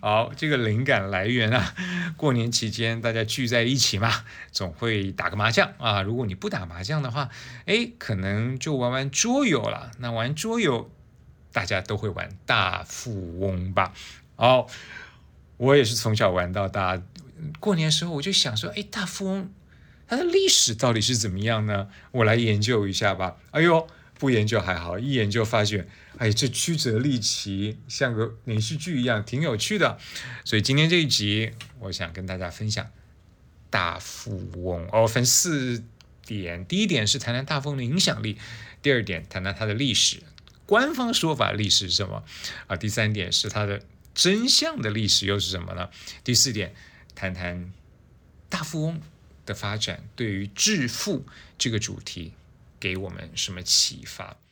好，这个灵感来源啊，过年期间大家聚在一起嘛，总会打个麻将啊。如果你不打麻将的话，可能就玩玩桌游了。那玩桌游，大家都会玩大富翁吧？好，我也是从小玩到大。过年的时候我就想说，大富翁它的历史到底是怎么样呢？我来研究一下吧。哎呦，不研究还好，一研究发现，这曲折离奇，像个连续剧一样，挺有趣的。所以今天这一集，我想跟大家分享大富翁。分4点。第一点是谈谈大富翁的影响力，第二点谈谈它的历史，官方说法历史是什么第三点是它的真相的历史又是什么呢？第4点谈谈大富翁的发展对于致富这个主题给我们什么启发。